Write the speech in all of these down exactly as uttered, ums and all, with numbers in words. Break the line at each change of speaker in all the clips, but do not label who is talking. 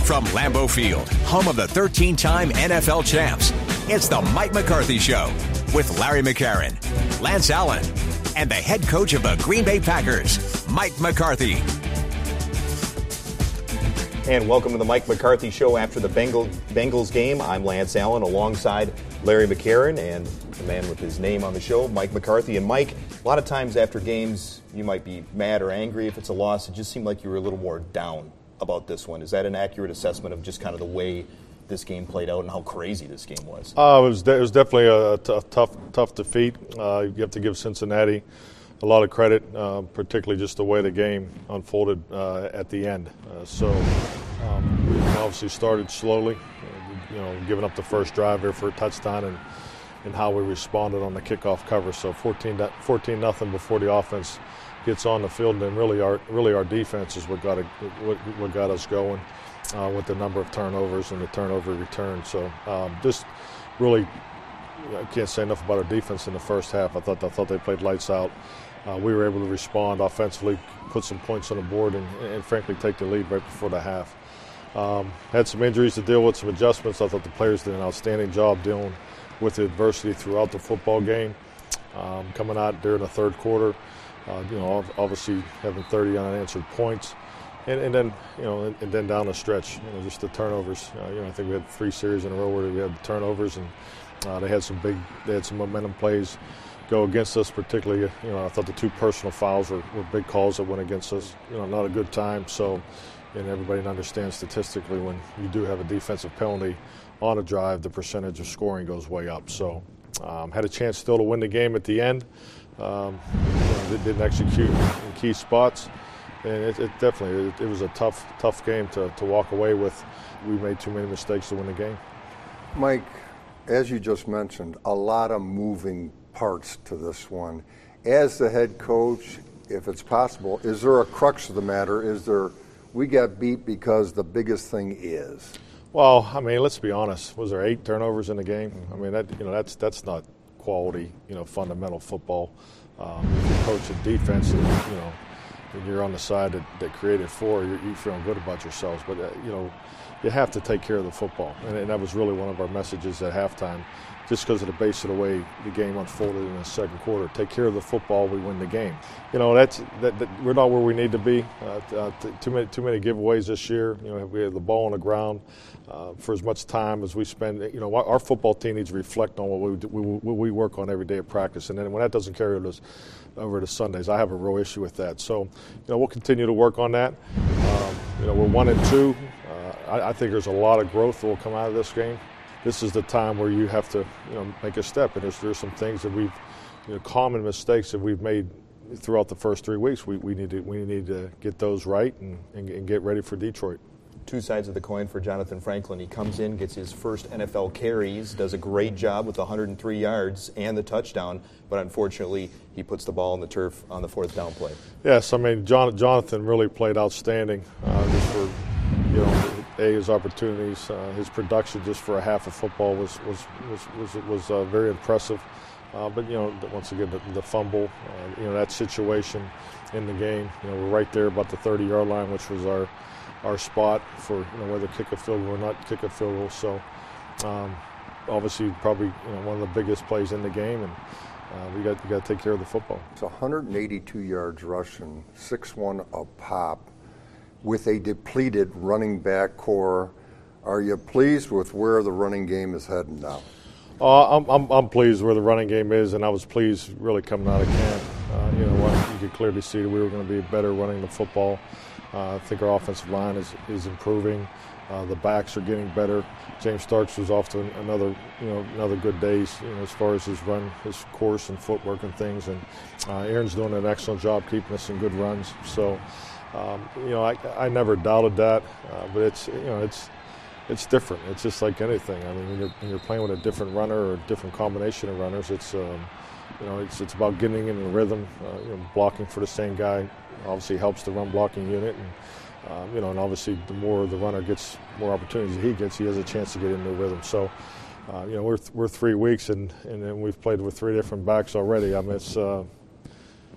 From Lambeau Field, home of the thirteen-time N F L champs, it's the Mike McCarthy Show with Larry McCarron, Lance Allen, and the head coach of the Green Bay Packers, Mike McCarthy.
And welcome to the Mike McCarthy Show after the Bengal, Bengals game. I'm Lance Allen alongside Larry McCarron and the man with his name on the show, Mike McCarthy. And Mike, a lot of times after games, you might be mad or angry if it's a loss. It just seemed like you were a little more down about this one. Is that an accurate assessment of just kind of the way this game played out and how crazy this game was?
Uh, it was de- it was definitely a t- tough tough defeat. Uh, you have to give Cincinnati a lot of credit, uh, particularly just the way the game unfolded uh, at the end. Uh, so um, we obviously started slowly, uh, you know, giving up the first drive here for a touchdown, and and how we responded on the kickoff cover. So fourteen nothing before the offense gets on the field, and then really our really our defense is what got it, what, what got us going uh, with the number of turnovers and the turnover return. So um, just really, I can't say enough about our defense in the first half. I thought I thought they played lights out. Uh, we were able to respond offensively, put some points on the board, and, and frankly take the lead right before the half. Um, had some injuries to deal with, some adjustments. I thought the players did an outstanding job dealing with the adversity throughout the football game. Um, coming out during the third quarter, uh, you know, obviously having thirty unanswered points, and, and then you know, and, and then down the stretch, you know, just the turnovers. Uh, you know, I think we had three series in a row where we had turnovers, and uh, they had some big, they had some momentum plays go against us. Particularly, you know, I thought the two personal fouls were, were big calls that went against us. You know, not a good time. So, and everybody understands statistically when you do have a defensive penalty on a drive, the percentage of scoring goes way up. So, um, had a chance still to win the game at the end. Um, you know, they didn't execute in key spots, and it, it definitely it, it was a tough, tough game to, to walk away with. We made too many mistakes to win the game.
Mike, as you just mentioned, a lot of moving parts to this one. As the head coach, if it's possible, is there a crux of the matter? Is there, we got beat because the biggest thing is?
Well, I mean, let's be honest. Was there eight turnovers in the game? I mean, that you know, that's that's not quality, you know, fundamental football. Um, if you coach a defense, and, you know, and you're on the side that, that created four, you're, you're feeling good about yourselves. But uh, you know, you have to take care of the football, and, and that was really one of our messages at halftime. Just because of the base of the way the game unfolded in the second quarter, take care of the football, we win the game. You know, that's that, that we're not where we need to be. Uh, uh, too many too many giveaways this year. You know, we have the ball on the ground uh, for as much time as we spend. You know, our football team needs to reflect on what we, do, we what we work on every day at practice, and then when that doesn't carry us over to Sundays, I have a real issue with that. So, you know, we'll continue to work on that. Um, you know, we're one and two. Uh, I, I think there's a lot of growth that will come out of this game. This is the time where you have to, you know, make a step. And there's, there's some things that we've, you know, common mistakes that we've made throughout the first three weeks. We, we need to we need to get those right and, and, and get ready for Detroit.
Two sides of the coin for Jonathan Franklin. He comes in, gets his first N F L carries, does a great job with one hundred three yards and the touchdown, but unfortunately he puts the ball on the turf on the fourth down play.
Yes, I mean, John, Jonathan really played outstanding uh, just for, you know, A, his opportunities, uh, his production just for a half of football was was was was, was uh, very impressive. Uh, but you know, once again, the, the fumble, uh, you know, that situation in the game, you know, we're right there about the thirty-yard line, which was our our spot for, you know, whether kick a field goal or not kick a field goal. So um, obviously, probably, you know, one of the biggest plays in the game, and uh, we got we got to take care of the football.
It's one hundred eighty-two yards rushing, six one a pop, with a depleted running back core. Are you pleased with where the running game is heading now?
Uh, I'm, I'm I'm pleased where the running game is, and I was pleased really coming out of camp. Uh, you know, what, you could clearly see that we were going to be better running the football. Uh, I think our offensive line is, is improving. Uh, the backs are getting better. James Starks was off to another, you know, another good days, you know, as far as his run, his course and footwork and things. And uh, Aaron's doing an excellent job keeping us in good runs. So, um, you know, I, I never doubted that, uh, but it's, you know, it's it's different. It's just like anything. I mean, when you're, when you're playing with a different runner or a different combination of runners, it's, um, you know, it's it's about getting in the rhythm. Uh, you know, blocking for the same guy obviously helps the run blocking unit, and um, you know, and obviously the more the runner gets, more opportunities he gets, he has a chance to get into the rhythm. So, uh, you know, we're th- we're three weeks and and then we've played with three different backs already. I mean, it's uh,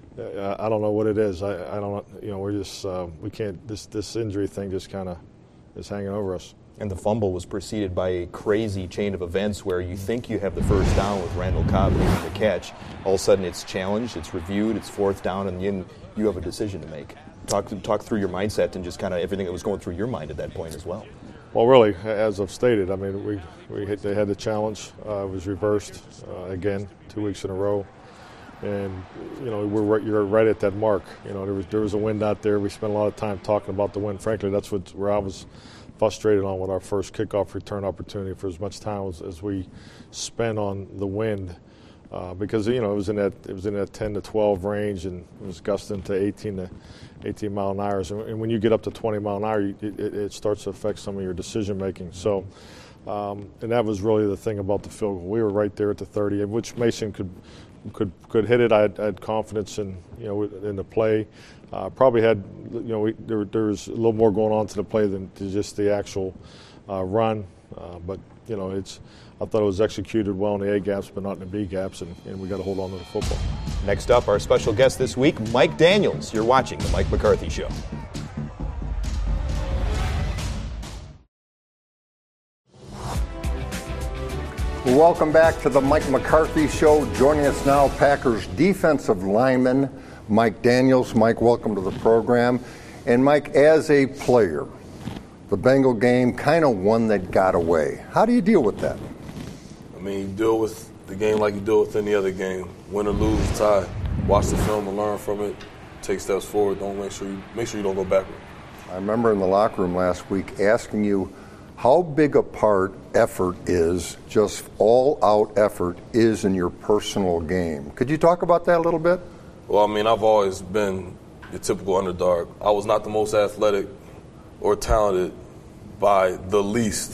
I don't know what it is. I, I don't, you know, we're just uh, we can't. This this injury thing just kind of is hanging over us.
And the fumble was preceded by a crazy chain of events where you think you have the first down with Randall Cobb making the catch. All of a sudden it's challenged, it's reviewed, it's fourth down, and then you have a decision to make. Talk talk through your mindset and just kind of everything that was going through your mind at that point as well.
Well, really, as I've stated, I mean, we, we hit, they had the challenge. Uh, it was reversed uh, again two weeks in a row. And, you know, we're right, you're right at that mark. You know, there was, there was a wind out there. We spent a lot of time talking about the wind. Frankly, that's what, where I was frustrated on with our first kickoff return opportunity for as much time as, as we spent on the wind. Uh, because, you know, it was in that it was in that ten to twelve range, and it was gusting to eighteen to eighteen mile an hour. And, and when you get up to twenty mile an hour, you, it, it starts to affect some of your decision making. So, um, and that was really the thing about the field goal. We were right there at the thirty, in which Mason could could could hit it. I had, I had confidence in you know in the play. Uh, probably had you know we, there there was a little more going on to the play than to just the actual uh, run. Uh, but you know it's. I thought it was executed well in the A gaps, but not in the B gaps, and, and we got to hold on to the football.
Next up, our special guest this week, Mike Daniels. You're watching The Mike McCarthy Show.
Welcome back to The Mike McCarthy Show. Joining us now, Packers defensive lineman Mike Daniels. Mike, welcome to the program. And Mike, as a player, the Bengal game, kind of one that got away. How do you deal with that?
I mean, you deal with the game like you deal with any other game. Win or lose, tie. Watch the film and learn from it. Take steps forward. Don't make sure you make sure you don't go backward.
I remember in the locker room last week asking you how big a part effort is, just all-out effort, is in your personal game. Could you talk about that a little bit?
Well, I mean, I've always been the typical underdog. I was not the most athletic or talented by the least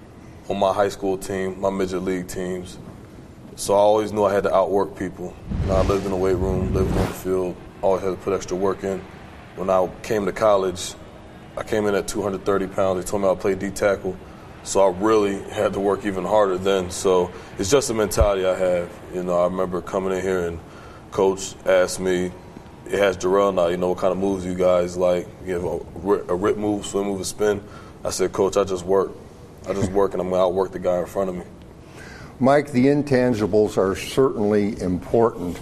on my high school team, my midget league teams. So I always knew I had to outwork people. You know, I lived in the weight room, lived on the field, always had to put extra work in. When I came to college, I came in at two hundred thirty pounds. They told me I'd play D-tackle. So I really had to work even harder then. So it's just a mentality I have. You know, I remember coming in here and Coach asked me, it has Jarrell now, you know, what kind of moves you guys like? You have a, a rip move, swim move, a spin. I said, Coach, I just work. I just work, and I'm going to outwork the guy in front of me.
Mike, the intangibles are certainly important,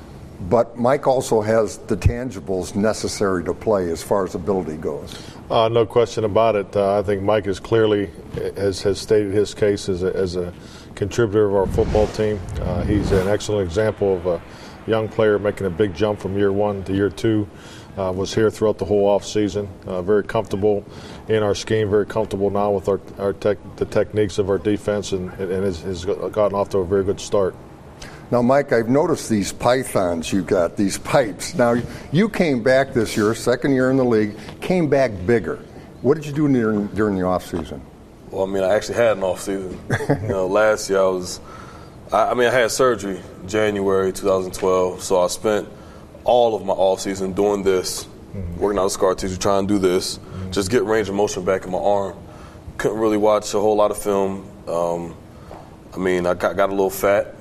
but Mike also has the tangibles necessary to play as far as ability goes.
Uh, no question about it. Uh, I think Mike is clearly has, has stated his case as a, as a contributor of our football team. Uh, he's an excellent example of a young player making a big jump from year one to year two. Uh, was here throughout the whole off season. Uh, very comfortable in our scheme. Very comfortable now with our, our tech, the techniques of our defense, and, and has, has gotten off to a very good start.
Now, Mike, I've noticed these pythons you got, these pipes. Now, you came back this year, second year in the league, came back bigger. What did you do during, during the off season?
Well, I mean, I actually had an off season. You know, last year I was. I, I mean, I had surgery January twenty twelve, so I spent all of my off season doing this, mm-hmm. working out with scar tissue, trying to do this, mm-hmm. just get range of motion back in my arm. Couldn't really watch a whole lot of film. Um, I mean, I got, got a little fat.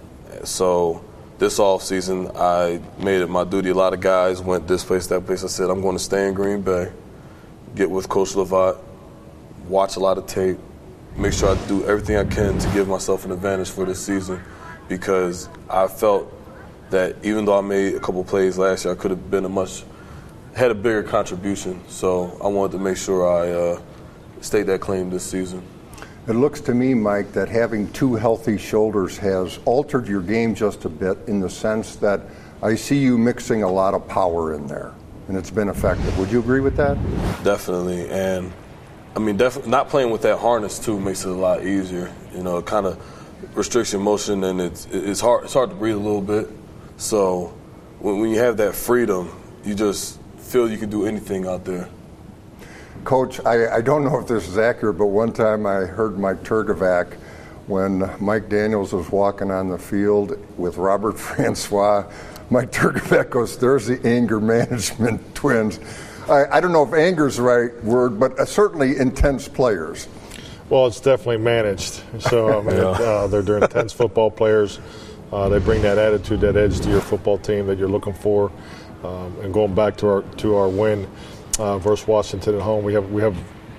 So this off season, I made it my duty. A lot of guys went this place, that place. I said, I'm going to stay in Green Bay, get with Coach Lovat, watch a lot of tape, make sure I do everything I can to give myself an advantage for this season, because I felt that even though I made a couple plays last year, I could have been a much, had a bigger contribution. So I wanted to make sure I uh, stayed that claim this season.
It looks to me, Mike, that having two healthy shoulders has altered your game just a bit, in the sense that I see you mixing a lot of power in there, and it's been effective. Would you agree with that?
Definitely. And, I mean, definitely not playing with that harness, too, makes it a lot easier. You know, it kind of restricts your motion, and it's, it's, hard, it's hard to breathe a little bit. So when, when you have that freedom, you just feel you can do anything out there.
Coach, I, I don't know if this is accurate, but one time I heard Mike Turgevac, when Mike Daniels was walking on the field with Robert Francois, Mike Turgevac goes, there's the anger management twins. I, I don't know if anger is the right word, but uh, certainly intense players.
Well, it's definitely managed. So I mean, yeah. uh, they're, they're intense football players. Uh, they bring that attitude, that edge to your football team that you're looking for. Um, and going back to our to our win uh, versus Washington at home, we have we have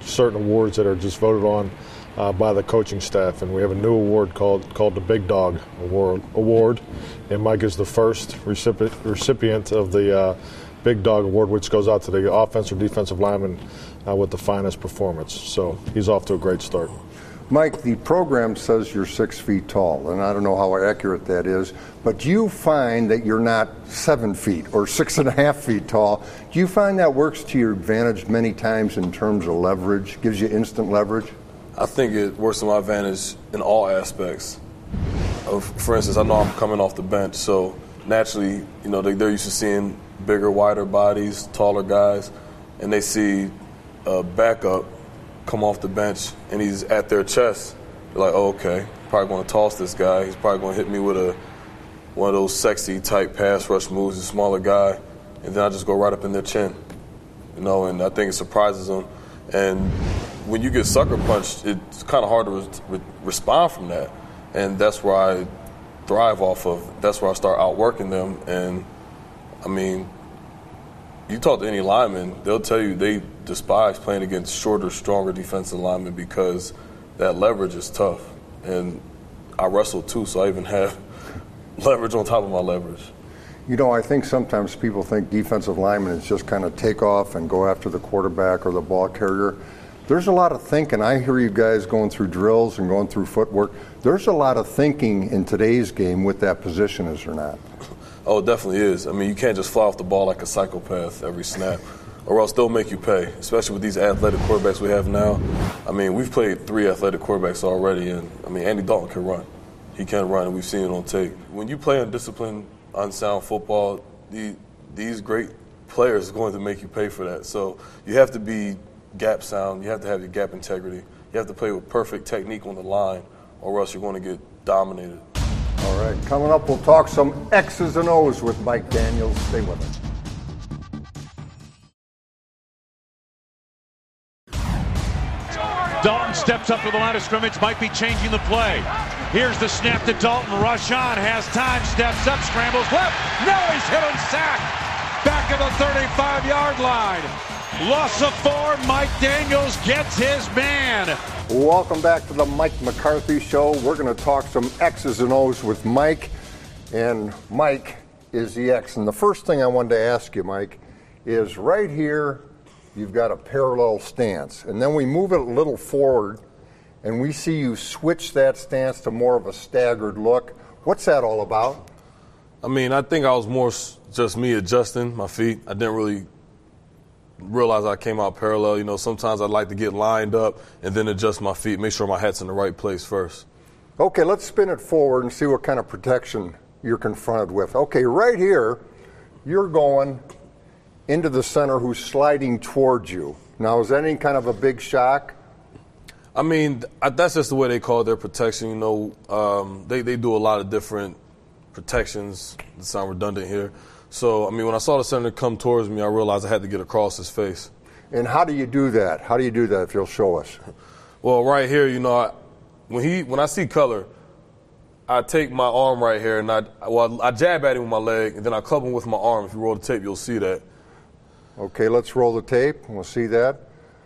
certain awards that are just voted on uh, by the coaching staff, and we have a new award called called the Big Dog Award. Award, and Mike is the first recipient recipient of the uh, Big Dog Award, which goes out to the offensive or defensive lineman uh, with the finest performance. So he's off to a great start.
Mike, the program says you're six feet tall, and I don't know how accurate that is, but do you find that you're not seven feet or six and a half feet tall? Do you find that works to your advantage many times in terms of leverage, gives you instant leverage?
I think it works to my advantage in all aspects. Of, for instance, I know I'm coming off the bench, so naturally, you know, they, they're used to seeing bigger, wider bodies, taller guys, and they see a backup come off the bench and he's at their chest. They're like, oh, okay, probably going to toss this guy. He's probably going to hit me with a one of those sexy type pass rush moves, a smaller guy, and then I just go right up in their chin, you know. And I think it surprises them. And when you get sucker punched, it's kind of hard to re- re- respond from that, and that's where I thrive off of. That's where I start outworking them. And I mean, you talk to any lineman, they'll tell you they despise playing against shorter, stronger defensive linemen because that leverage is tough. And I wrestle too, so I even have leverage on top of my leverage.
You know, I think sometimes people think defensive linemen is just kind of take off and go after the quarterback or the ball carrier. There's a lot of thinking. I hear you guys going through drills and going through footwork. There's a lot of thinking in today's game with that position, is there not?
Oh, it definitely is. I mean, you can't just fly off the ball like a psychopath every snap, or else they'll make you pay, especially with these athletic quarterbacks we have now. I mean, we've played three athletic quarterbacks already, and, I mean, Andy Dalton can run. He can run, and we've seen it on tape. When you play undisciplined, unsound football, the, these great players are going to make you pay for that. So you have to be gap sound. You have to have your gap integrity. You have to play with perfect technique on the line, or else you're going to get dominated.
All right, coming up, we'll talk some X's and O's with Mike Daniels. Stay with us.
Dalton steps up to the line of scrimmage, might be changing the play. Here's the snap to Dalton. Rashawn has time, steps up, scrambles left. Now he's hit and sacked. Back of the thirty-five-yard line. Loss of four. Mike Daniels gets his man.
Welcome back to the Mike McCarthy Show. We're going to talk some X's and O's with Mike. And Mike is the X. And the first thing I wanted to ask you, Mike, is right here, you've got a parallel stance. And then we move it a little forward, and we see you switch that stance to more of a staggered look. What's that all about?
I mean, I think I was more just me adjusting my feet. I didn't really realize I came out parallel. You know, sometimes I'd like to get lined up and then adjust my feet, make sure my head's in the right place first.
Okay, let's spin it forward and see what kind of protection you're confronted with. Okay, right here, you're going into the center who's sliding towards you. Now, is that any kind of a big shock?
I mean, that's just the way they call their protection. You know, um, they, they do a lot of different protections that sound redundant here. So, I mean, when I saw the center come towards me, I realized I had to get across his face.
And how do you do that? How do you do that, if you'll show us?
Well, right here, you know, I, when he when I see color, I take my arm right here and I, well, I jab at him with my leg, and then I club him with my arm. If you roll the tape, you'll see that.
Okay, let's roll the tape, and we'll see that.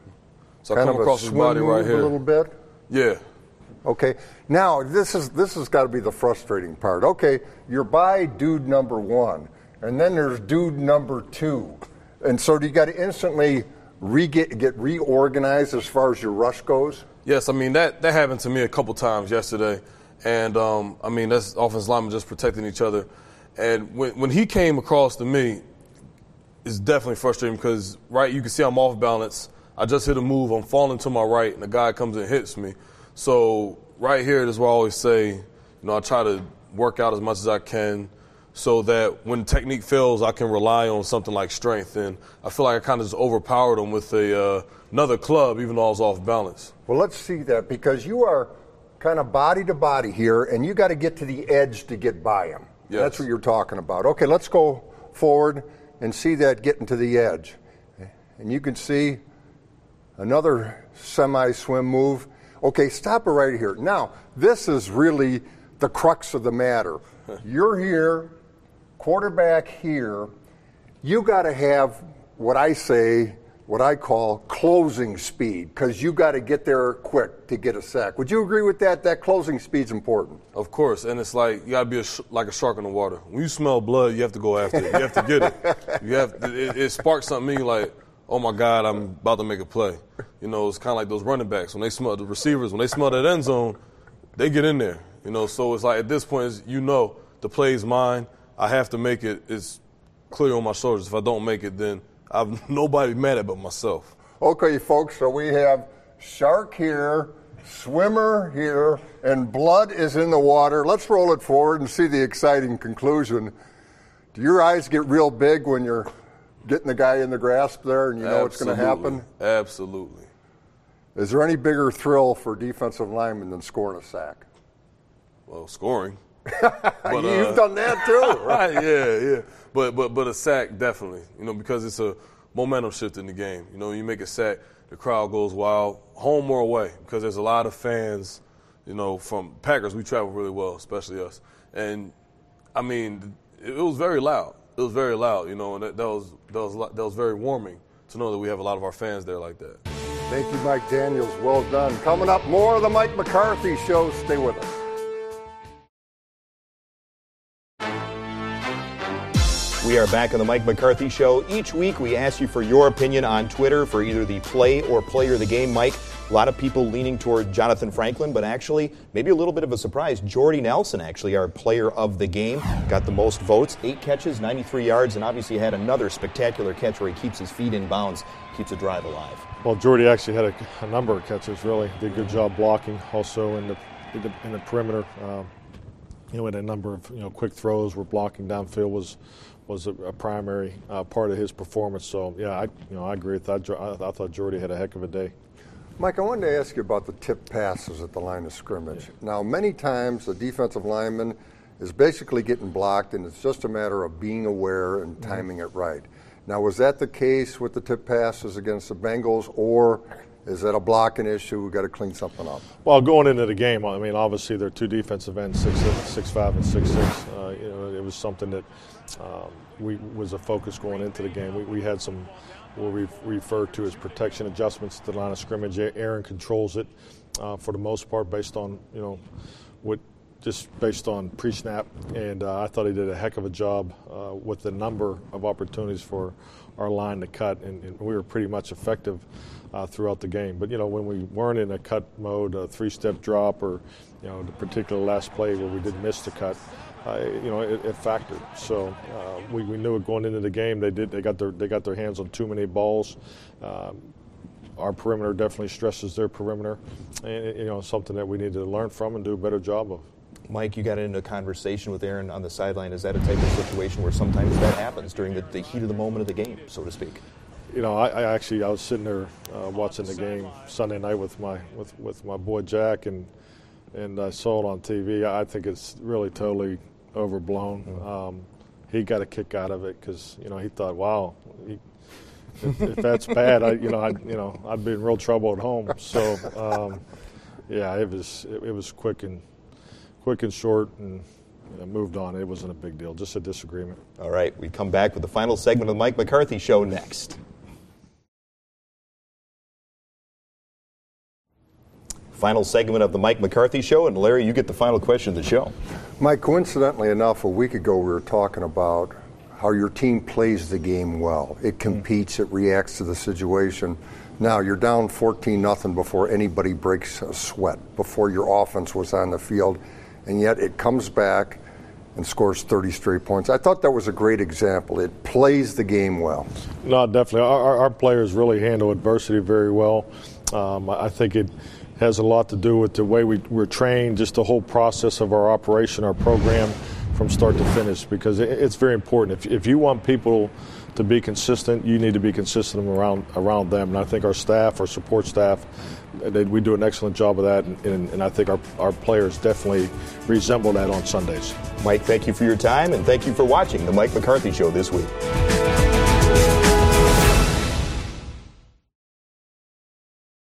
So
kind
I come
of
across
a
his
swim
body
move
right here.
A little bit?
Yeah.
Okay. Now, this is this has got to be the frustrating part. Okay, you're by dude number one, and then there's dude number two. And so do you got to instantly re get, get reorganized as far as your rush goes?
Yes, I mean, that, that happened to me a couple times yesterday. And, um, I mean, that's offensive linemen just protecting each other. And when, when he came across to me, it's definitely frustrating because, right, you can see I'm off balance. I just hit a move. I'm falling to my right, and the guy comes and hits me. So right here is where I always say, you know, I try to work out as much as I can so that when technique fails, I can rely on something like strength. And I feel like I kind of just overpowered him with a uh, another club, even though I was off balance.
Well, let's see that, because you are kind of body to body here, and you got to get to the edge to get by him.
Yes.
That's what you're talking about. Okay, let's go forward and see that getting to the edge. And you can see another semi-swim move. Okay, stop it right here. Now, this is really the crux of the matter. You're here, quarterback here. You got to have what I say what I call closing speed, because you got to get there quick to get a sack. Would you agree with that? That closing speed's important.
Of course, and it's like you got to be a sh- like a shark in the water. When you smell blood, you have to go after it. You have to get it. You have to, it, it sparks something in you like, oh my God, I'm about to make a play. You know, it's kind of like those running backs when they smell the receivers when they smell that end zone, they get in there. You know, so it's like at this point, it's, you know, the play's mine. I have to make it. It's clear on my shoulders. If I don't make it, then I've nobody mad at but myself.
Okay, folks, so we have shark here, swimmer here, and blood is in the water. Let's roll it forward and see the exciting conclusion. Do your eyes get real big when you're getting the guy in the grasp there and you know what's going to happen?
Absolutely.
Is there any bigger thrill for defensive linemen than scoring a sack?
Well, scoring. But,
You've
uh,
done that too.
Right, yeah, yeah. But but but a sack definitely, you know, because it's a momentum shift in the game. You know, you make a sack, the crowd goes wild, home or away, because there's a lot of fans, you know, from Packers. We travel really well, especially us. And I mean, it, it was very loud. It was very loud, you know, and that, that was that was that was very warming to know that we have a lot of our fans there like that.
Thank you, Mike Daniels. Well done. Coming up, more of the Mike McCarthy Show. Stay with us.
We are back on the Mike McCarthy Show. Each week we ask you for your opinion on Twitter for either the play or player of the game. Mike, a lot of people leaning toward Jonathan Franklin, but actually maybe a little bit of a surprise. Jordy Nelson, actually, our player of the game, got the most votes. Eight catches, ninety-three yards, and obviously had another spectacular catch where he keeps his feet in bounds, keeps a drive alive.
Well, Jordy actually had a, a number of catches, really. Did a good job blocking also in the, in the, in the perimeter. Um, you know, had a number of, you know, quick throws where blocking downfield was was a, a primary uh, part of his performance. So, yeah, I, you know, I agree with that. I, I thought Jordy had a heck of a day.
Mike, I wanted to ask you about the tip passes at the line of scrimmage. Yeah. Now, many times the defensive lineman is basically getting blocked, and it's just a matter of being aware and timing mm-hmm. it right. Now, was that the case with the tip passes against the Bengals, or is that a blocking issue? We've got to clean something up.
Well, going into the game, I mean, obviously they're two defensive ends, six, six five and six six. Uh, you know, it was something that um, we was a focus going into the game. We, we had some what we refer to as protection adjustments to the line of scrimmage. Aaron controls it uh, for the most part, based on you know what. Just based on pre-snap, and uh, I thought he did a heck of a job uh, with the number of opportunities for our line to cut, and, and we were pretty much effective uh, throughout the game. But, you know, when we weren't in a cut mode, a three-step drop, or, you know, the particular last play where we did miss the cut, uh, you know, it, it factored. So uh, we, we knew it going into the game. They did. They got their they got their hands on too many balls. Um, Our perimeter definitely stresses their perimeter, and, you know, something that we need to learn from and do a better job of.
Mike, you got into a conversation with Aaron on the sideline. Is that a type of situation where sometimes that happens during the, the heat of the moment of the game, so to speak?
You know, I, I actually I was sitting there uh, watching the game Sunday night with my with, with my boy Jack, and and I saw it on T V. I think it's really totally overblown. Mm-hmm. Um, he got a kick out of it because you know he thought, wow, he, if, if that's bad, I you know I you know I'd be in real trouble at home. So um, yeah, it was it, it was quick and. Quick and short, and you know, moved on. It wasn't a big deal, just a disagreement.
All right, we come back with the final segment of the Mike McCarthy Show next. Final segment of the Mike McCarthy Show, and Larry, you get the final question of the show.
Mike, coincidentally enough, a week ago we were talking about how your team plays the game well. It competes, mm-hmm. it reacts to the situation. Now, you're down fourteen nothing before anybody breaks a sweat, before your offense was on the field, and yet it comes back and scores thirty straight points. I thought that was a great example. It plays the game well.
No, definitely. Our, our players really handle adversity very well. Um, I think it has a lot to do with the way we, we're trained, just the whole process of our operation, our program from start to finish, because it, it's very important. If, if you want people to be consistent, you need to be consistent around around them. And I think our staff, our support staff, they, we do an excellent job of that, and, and, and I think our, our players definitely resemble that on Sundays.
Mike, thank you for your time, and thank you for watching the Mike McCarthy Show this week.